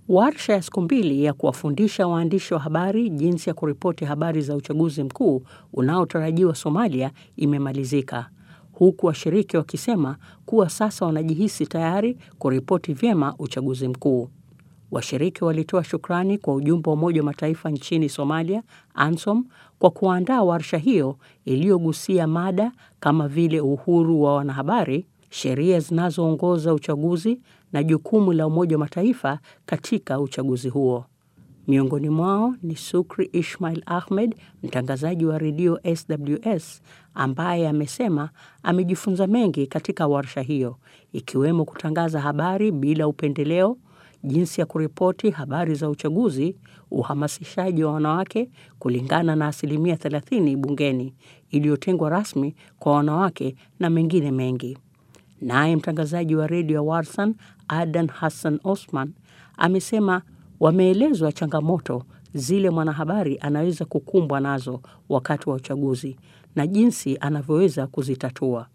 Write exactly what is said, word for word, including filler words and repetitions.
Warsha ya siku mbili ya kuwafundisha waandishi wa habari jinsi ya kuripoti habari za uchaguzi mkuu unaotarajiwa Somalia imemalizika, huku washiriki wakisema kuwa sasa wanajihisi tayari kuripoti vyema uchaguzi mkuu. Washiriki walitoa shukrani kwa ujumbe wa Umoja wa Mataifa nchini Somalia, ANSOM, kwa kuandaa warsha hiyo iliyogusia mada kama vile uhuru wa wanahabari, sheria zinazoongoza uchaguzi na jukumu la Umoja wa Mataifa katika uchaguzi huo. Miongoni mwao ni Sukri Ismail Ahmed, mtangazaji wa redio S W S, ambaye amesema amejifunza mengi katika warsha hiyo, ikiwemo kutangaza habari bila upendeleo, jinsi ya kuripoti habari za uchaguzi, uhamasishaji wa wanawake kulingana na asilimia thelathini bungeni iliyotengwa rasmi kwa wanawake na mengine mengi. Naye mtangazaji wa redio ya Warsan, Adan Hassan Osman, amesema wameelezwa changamoto zile mwanahabari anaweza kukumbwa nazo wakati wa uchaguzi na jinsi anavyoweza kuzitatua.